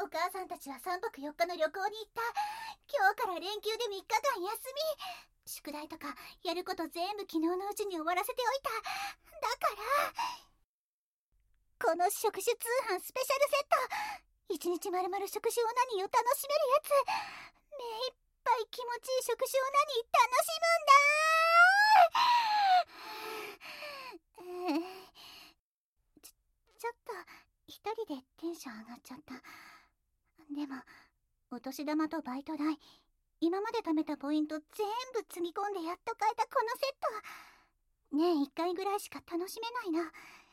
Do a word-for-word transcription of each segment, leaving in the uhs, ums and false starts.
お母さんたちはさんぱくよっかの旅行に行った。今日から連休でみっかかん休み。宿題とかやること全部昨日のうちに終わらせておいた。だからこの食酒通販スペシャルセット、一日まるまる食酒オナニーを楽しめるやつ。目いっぱい気持ちいい食酒オナニー楽しむんだー。ちょ、ちょっと一人でテンション上がっちゃった。でもお年玉とバイト代、今まで貯めたポイント全部つぎ込んでやっと買えたこのセット。年いっかいぐらいしか楽しめないな。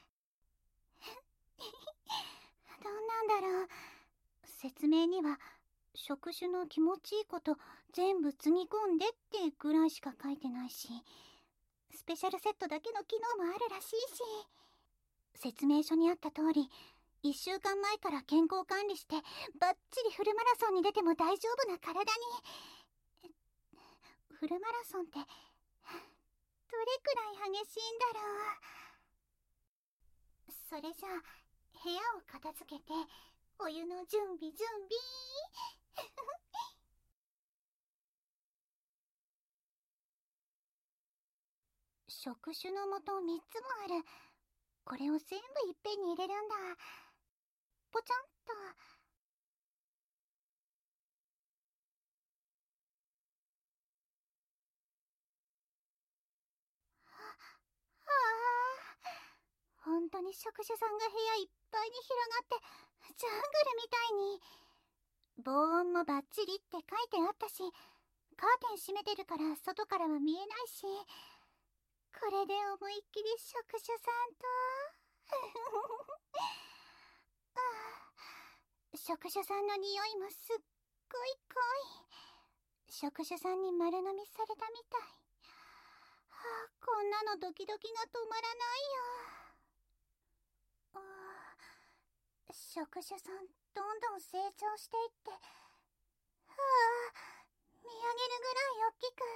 どんなんだろう。説明には食酒の気持ちいいこと全部つぎ込んでってぐらいしか書いてないし、スペシャルセットだけの機能もあるらしいし、説明書にあった通りいっしゅうかんまえから健康管理してバッチリフルマラソンに出ても大丈夫な体に。フルマラソンってどれくらい激しいんだろう。それじゃあ部屋を片付けてお湯の準備準備。食酒の素みっつもある。これを全部いっぺんに入れるんだ。ポチャンと。はあ、本当に食酒さんが部屋いっぱいに広がってジャングルみたいに。防音もバッチリって書いてあったし、カーテン閉めてるから外からは見えないし、これで思いっきり食酒さんとああ、食酒さんの匂いもすっごい濃い。食酒さんに丸飲みされたみたい。はあ、こんなのドキドキが止まらないよ。ああ、食酒さんどんどん成長していって、はあ、見上げるぐらい大きく。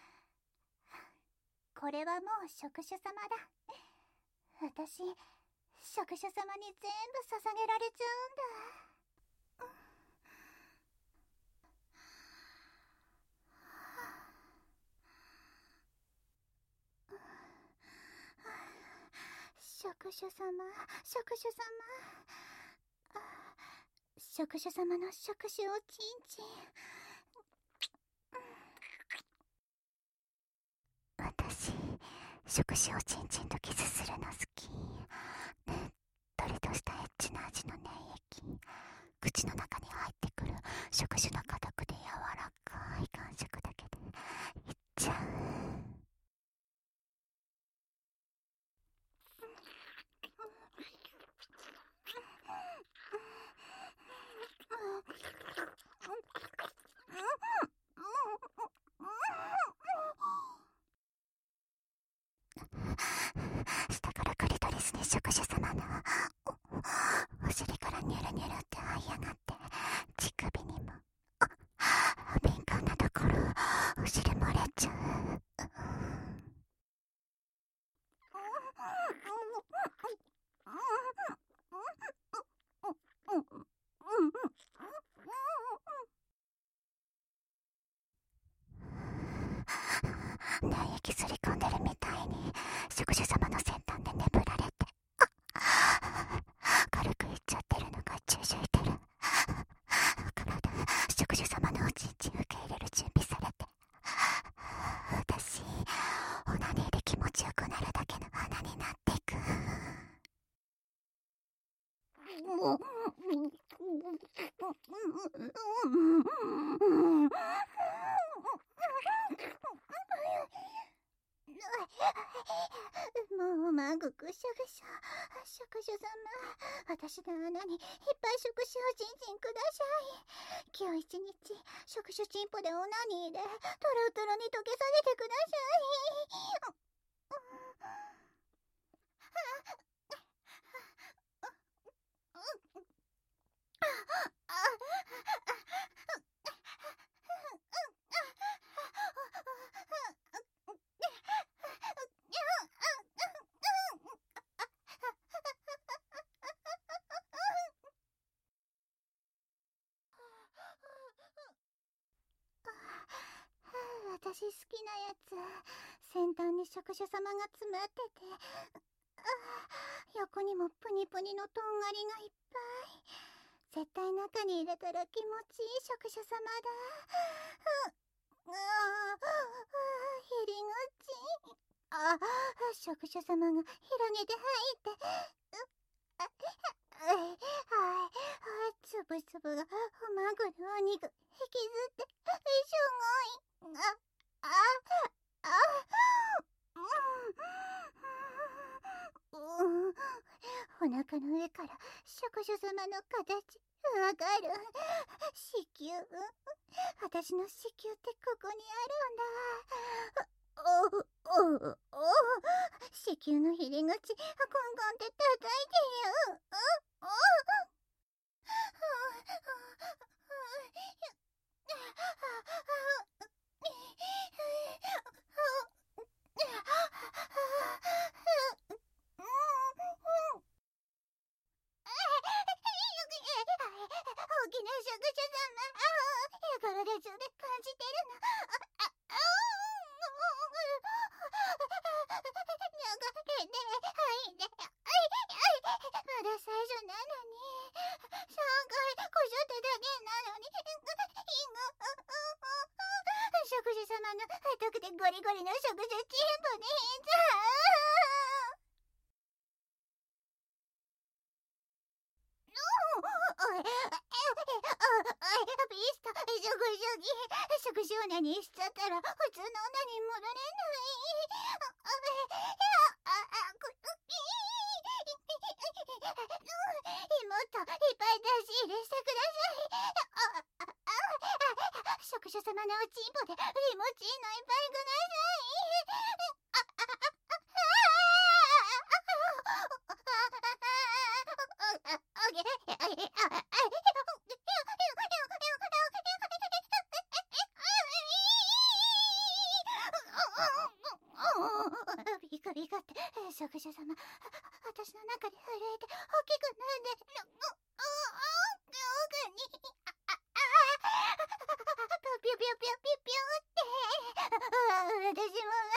これはもう食酒様だ。私、食酒様に全部捧げられちゃうんだ。食酒様、食酒様。食酒様の食酒おちんちん。私、食酒おちんちんとキスするの好き。ねっとりとしたエッチな味の粘液、口の中に入ってくる食酒の果くで柔らかい感触だけでいっちゃう。下からクリトリスに食酒様のお尻からニュルニュルって這い上がって、乳首にも敏感なところお尻漏れちゃう。粘液すり込んでるみたいに食酒様の先端で眠られて、軽くいっちゃってるのが重々いてる。体、食酒様のおちんちん受け入れる準備されて、私、オナニーで気持ちよくなるだけの花になっていく。もうまぐくしょぐしょ。食酒様、私の穴にいっぱい食酒をちんちんください。今日一日食酒チンポでオナニーでトロトロに溶けさせてください。 私好きなやつ。先端に職者様が詰まってて、横にもプニプニのとんがりがいっぱい。絶対中に入れたら気持ちいい職者様だ。ああ、入り口。あ、職者様が広げて入って、はいはい、つぶつぶがおまぐれお肉引きずってすごい。あああうん、うん、お腹の上から職者様の形わかる。子宮、私の子宮ってここにあるんだ。おおおお、子宮の入り口コンコンって叩いてる。おお大きな職者様、やからで中で感じてるの。あああ流れではいで、まだ最初なのに、さんかいこしょっただけなのに、職者様の太くてゴリゴリの職者チンポで変だ。おい、おい、ビスタ、職職技、職種女にしちゃったら普通の女に戻れない。妹、いっぱい出し入れしてください。職者様のおちんぽでリモチーノいっぱいください。ビカビカって職者様、私の中で震えて大きくなってる。奥にピュピュピュピュピュって私もがない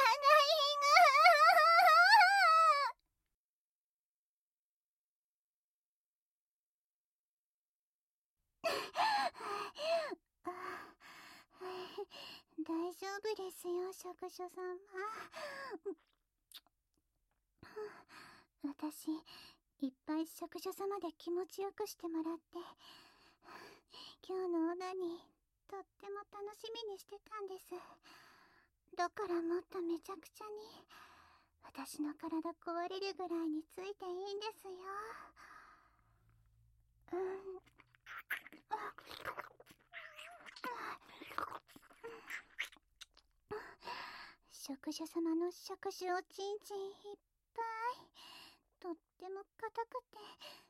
が大丈夫ですよ、職所様。私、いっぱい職所様で気持ちよくしてもらって、今日のオナニー、とっても楽しみにしてたんです。だからもっとめちゃくちゃに、私の体壊れるぐらいについていいんですよ。うん。職者様の触手おちんちんいっぱい、とっても硬くて、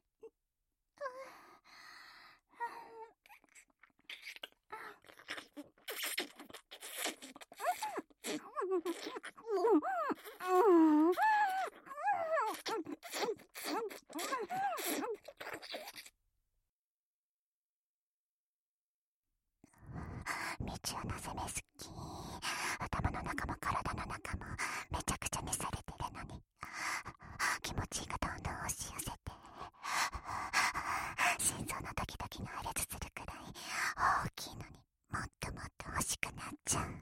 道はなぜめ好き。頭の中も体の中もめちゃくちゃにされてるのに、気持ちがどんどん押し寄せて、心臓のドキドキが破裂するくらい大きいのに、もっともっと欲しくなっちゃう。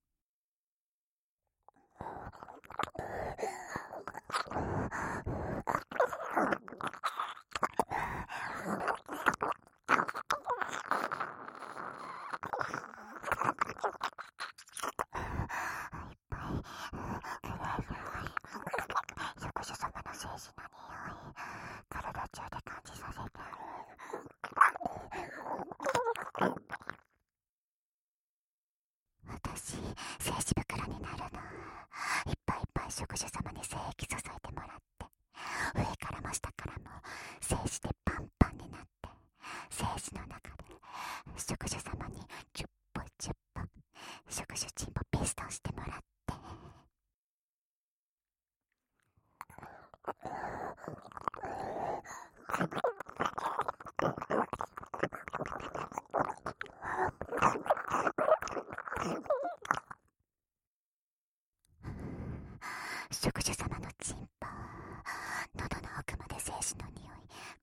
職者様の精子の匂い、体中で感じさせて。私、精子袋になるの。いっぱいいっぱい職者様に精液注いでもらって、上からも下からも精子でパンパンになって、精子の中で職者様にじゅっぽいじゅっぽん職種チンポピストンしてもらって、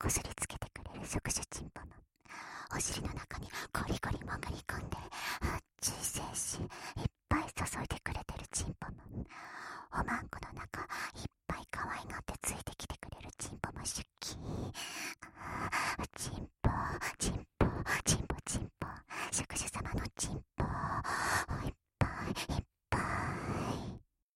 こすりつけてくれる触手チンポのお尻の中にゴリゴリ潜り込んで熱い精子いっぱい注いでくれてるチンポも、おまんこの中いっぱい可愛がってついてきてくれるチンポもシュッキー。チンポチンポチンポチンポ、触手様のチンポいっぱいいっぱい。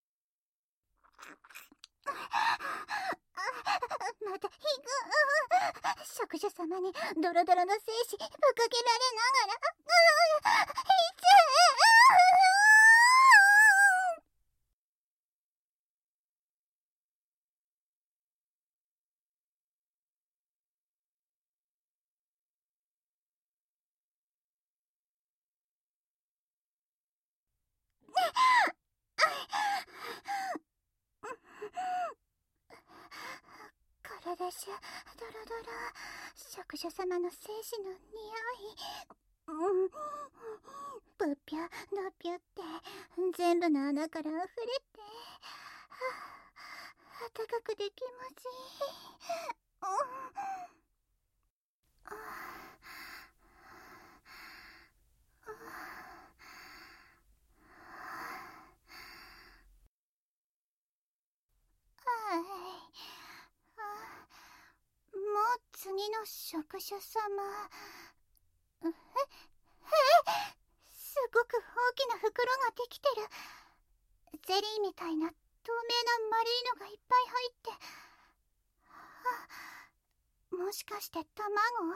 またひぐ触手様にドロドロの精子ぶっかけられながら、いつ体中ドロドロ、触手様の精子の匂い、うん、ぷっぴゅどっぴゅって全部の穴から溢れて、あったかくて気持ちいい。うん、もう次の触手様、ええすごく大きな袋ができてる。ゼリーみたいな透明な丸いのがいっぱい入って、あ、もしかして卵？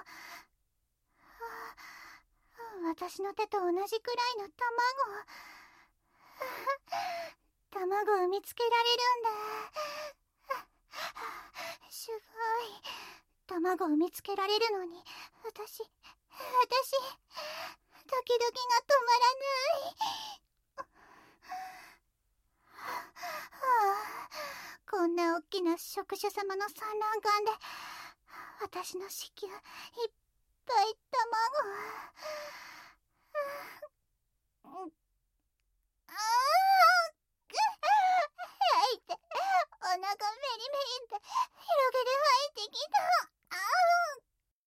あ、私の手と同じくらいの卵。卵を産みつけられるんだ。すごい。卵を産みつけられるのに、私、私、ドキドキが止まらない。はあ、こんな大きな触手様の産卵管で、私の子宮いっぱい卵。ああ、吐いて、お腹メリメリって広げて吐いてきた。ああ、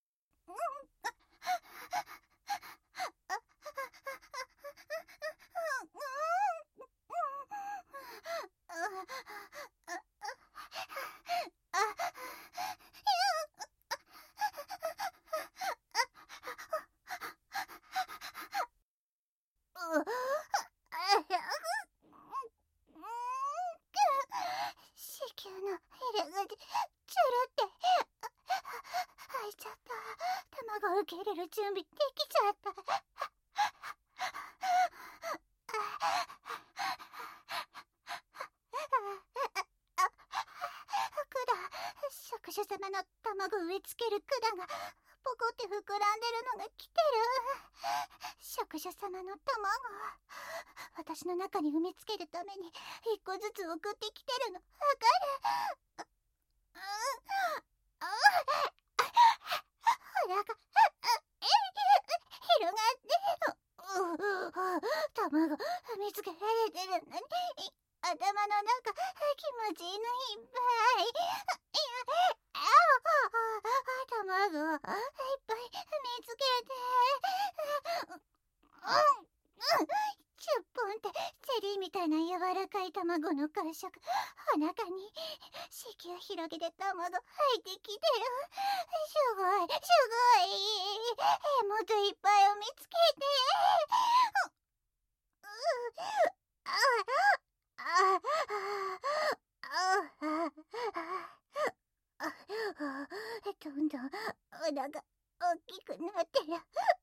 子宮の入れ口、チュルって開いちゃった。卵を受け入れる準備できちゃった。触手様の卵を植え付ける管がポコって膨らんでるのが来てる。触手様の卵を私の中に産みつけるために一個ずつ送ってきてるのわかる？うん、あ、腹が広がって、卵産みつけられてるのに頭の中気持ちいいのいっぱい。いや、ああ、卵をいっぱい見つけて、うん、じゅっぽんってゼリーみたいな柔らかい卵の感触、お腹に子宮広げて卵入ってきてる。すごい、すごい。もっといっぱいを見つけて。う、ああ、ああ、ああ、どんどんお腹大きくなってる。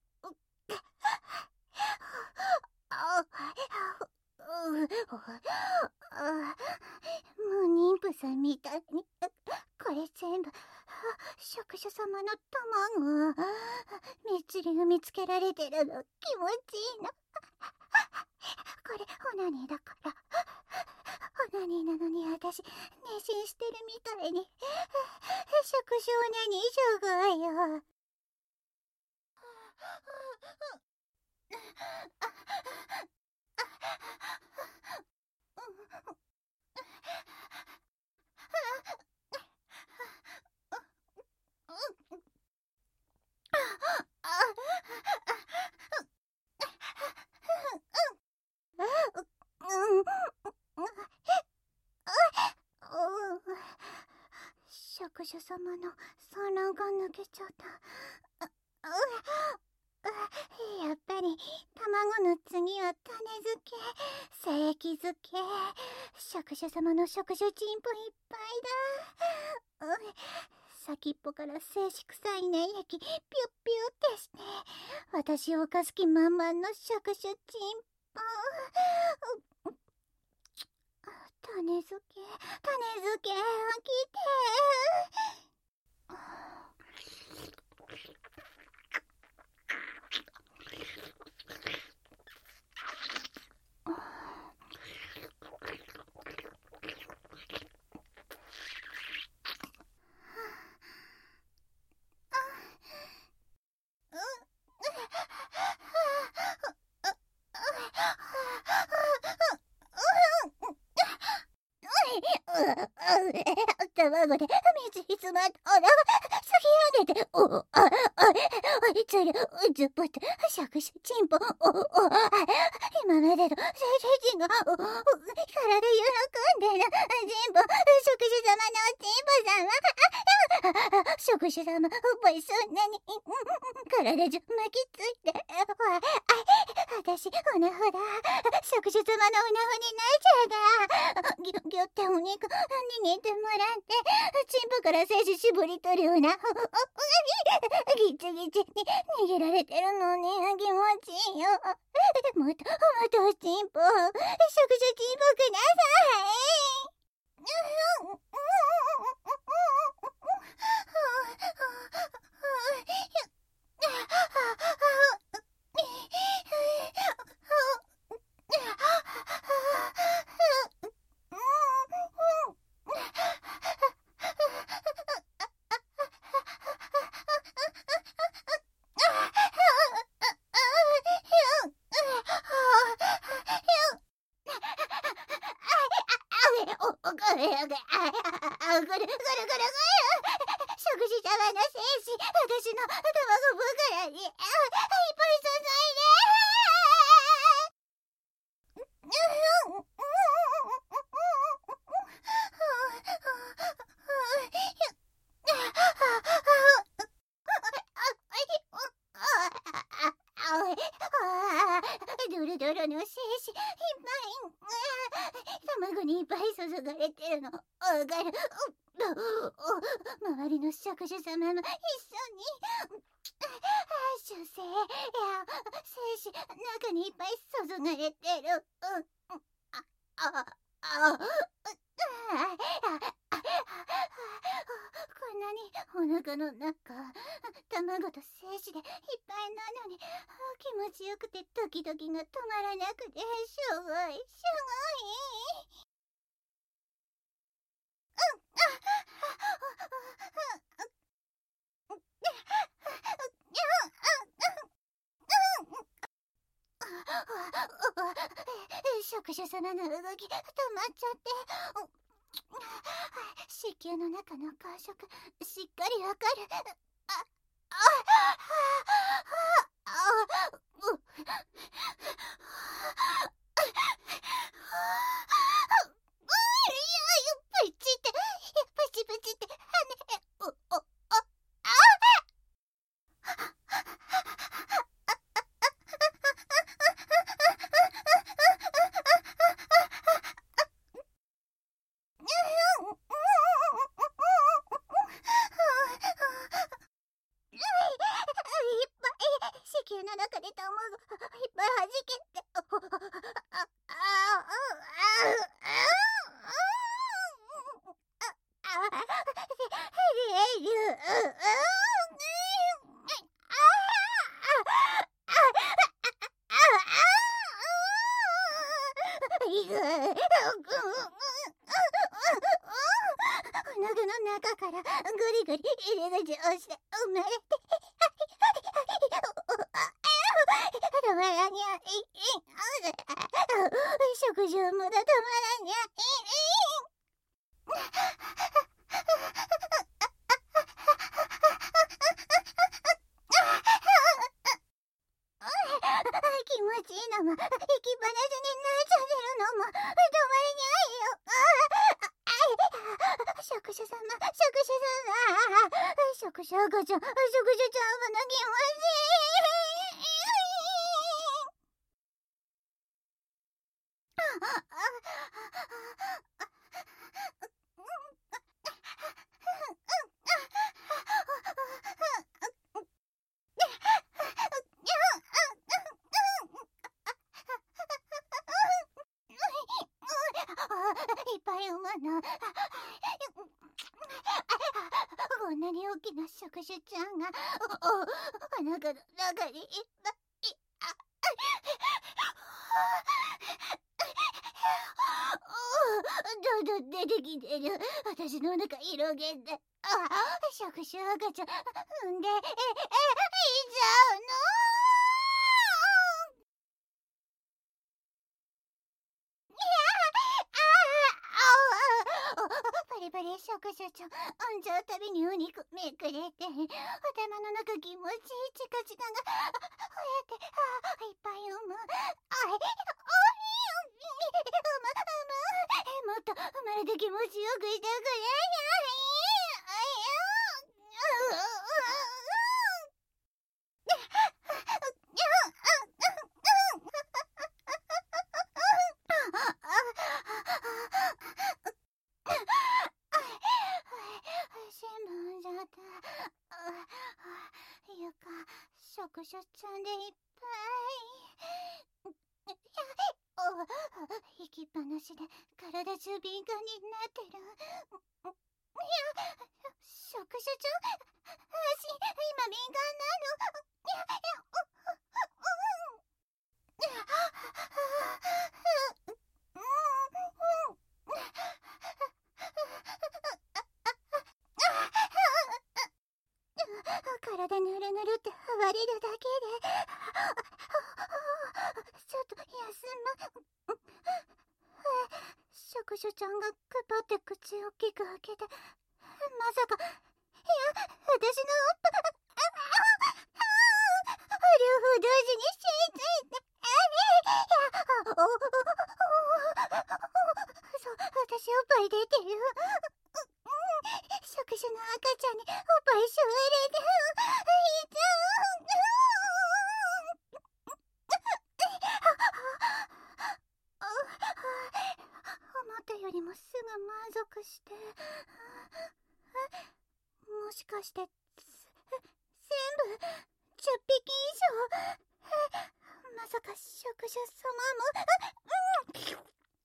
もう妊婦さんみたいに。これ全部触手様の卵。みっちり産みつけられてるの気持ちいいの。これオナニーだから。オナニーなのに私妊娠してるみたいに。触手オナニーすごいよ。 主様の産卵が抜けちゃった。あ、う、う、やっぱり卵の次は種付け、精液付け、食主様の食主チンポいっぱいだ。う、先っぽから精子臭い粘液ピュッピュってして私を犯す気満々の食主チンポ。種付け種付け来て。卵で水に詰まったら先上げて、おお、あ、あ、おいつる、うずぽと、食主チンポ、おお、今までの精神が、おお、体喜んでる、チンポ、食主様のチンポ様、食主様、おいそんなに、体中巻きついて、わ、私、おなほだ、食主様のおなほになっちゃうが、ぎゅぎゅってお肉、握ってもらって、チンポから精子絞り取るような、ギチギチに握られてるのに気持ちいいよ。もっと、もっとチンポ、食事チンポください。食事様の精子、私の卵袋にいっぱい注いで。ドロドロの精子いっぱい、卵にいっぱい注がれてるのわかる。周りの食主様も一緒に出生や精子中にいっぱい注がれてる。あああこんなにお腹の中卵と精子でいっぱいなのに気持ちよくてドキドキが止まらなくてしょぼいしょぼい。食主様の動き止まっちゃって子宮の中の感触しっかりわかる。ああああうプチってプチプチって羽おお子宮の中で卵いっぱい弾けて、あああお腹の中からグリグリ入り口をして生まれて止まらにゃい食事もだ止まらにゃい気持ちいいのも息放しになっちゃってるのも止まりにゃいよ。食主様食主様赤ちゃん、触手ちゃんは泣きません。いっぱい産まな。こんなに大きな触手ちゃんがおおお腹の中にいっぱいあおどんどん出てきてる。私のお腹広げて、あ触手赤ちゃん産んでええいちゃうの。バリバリ触手ちゃん産んじゃうたびにお肉めくれて、頭の中気持ちいいチカチカがこうやってあいっぱい産む。あいおい産む産むもっと生まれて気持ちよくしてくれ触手ちゃんでいっぱい。息っぱなしで体中敏感になってる。いや、触手ちゃん、足今敏感なの。いやいや体ぬるぬるって触れるだけでちょっと休ま。触手ちゃんがくぱって口を大きく開けて、まさか、いや、私のおっぱ両方同時にしいついて、あれ、いや、おおおそう、私おっぱい出てる。触手の赤ちゃんにおっぱいしゅわれていちゃう。思ったよりもすぐ満足して、もしかして全部じゅっぴき以上。まさか触手様も。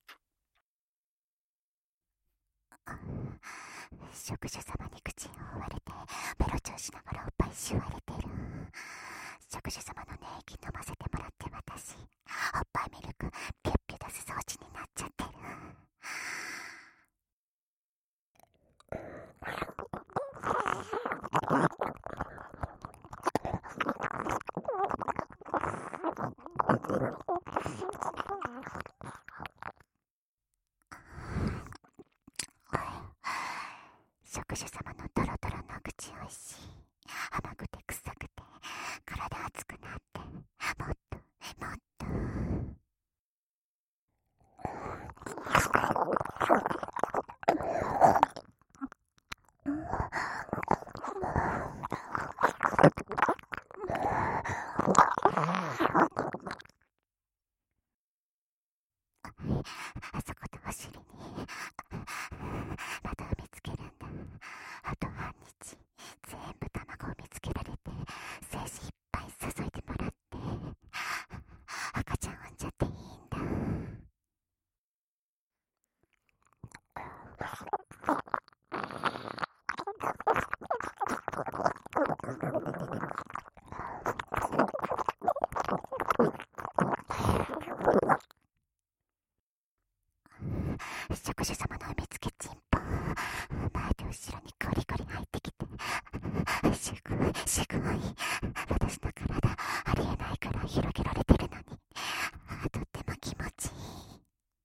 触手様に口を覆われてベロチョウしながらおっぱいしゅわれてる。触手様の粘液飲ませてもらって私おっぱいミルクピュッピュ出す装置になっちゃってる。触手様のトロトロの口おいしい。甘くて臭くて体熱くなって、もっともっとあそことお尻にまた産みつけるんだ。あと半日全部卵を見つけられて精子いっぱい注いでもらって赤ちゃん産んじゃっていいんだ。触手様の産みつけチンポ前と後ろにゴリゴリ入ってきて、すごいすごい私の体ありえないから広げられてるのにとっても気持ちいい。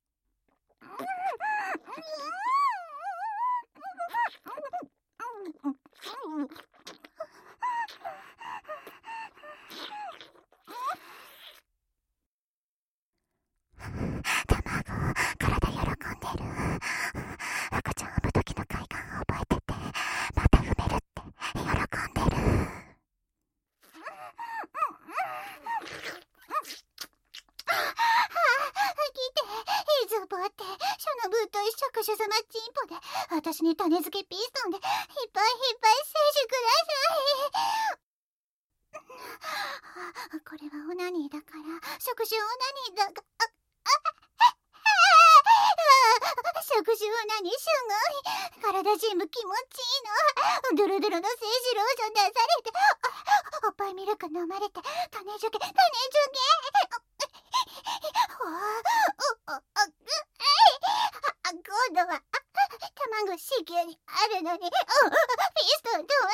卵、体喜んでる。赤ちゃん産む時の快感を覚えてて、また産めるって喜んでる。 職主様チンポで、私に種付けピストンで、いっぱいいっぱい摂取ください。これはオナニーだから、職種オナニーだが、あ、あ、職種オナニーすごい。体全部気持ちいいの。ドロドロの精子ローション出されて、おっぱいミルク飲まれて、種付け、種付け。今度は卵子宮にあるのにピストンとは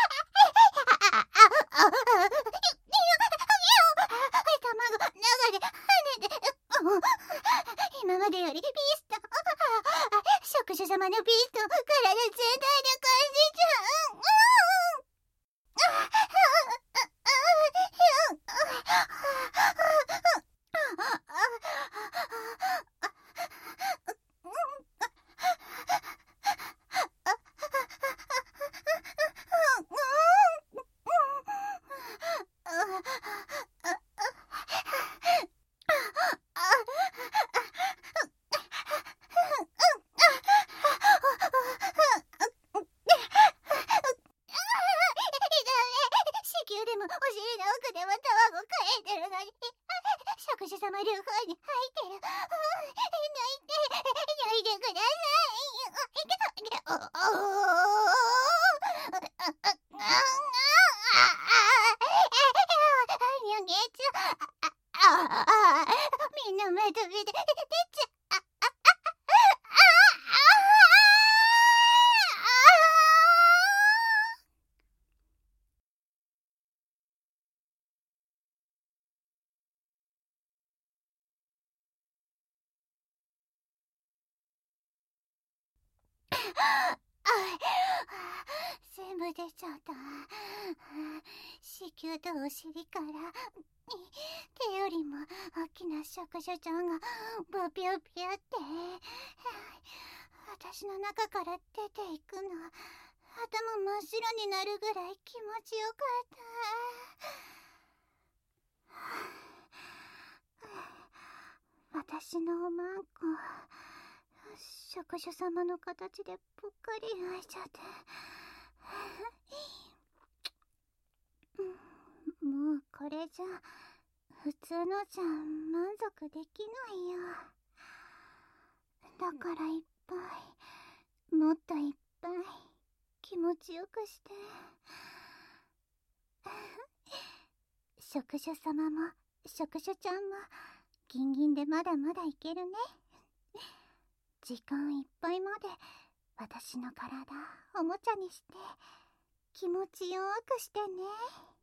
卵中で跳ねて、今までよりピストン、職主様のピストン体全体で感じちゃう。職主様両方に入ってる。抜いて、抜いてください。逃げちゃう。みんなまとめて出ちゃう。全部出ちゃった。子宮とお尻から手よりも大きな職種ちゃんがブピュピュって私の中から出ていくの。頭真っ白になるぐらい気持ちよかった。私のおまんこ職主様の形でぽっかり開いちゃってもうこれじゃ普通のじゃ満足できないよ。だからいっぱいもっといっぱい気持ちよくして職主様も職主ちゃんもギンギンでまだまだいけるね。時間いっぱいまで私の体おもちゃにして気持ちよくしてね。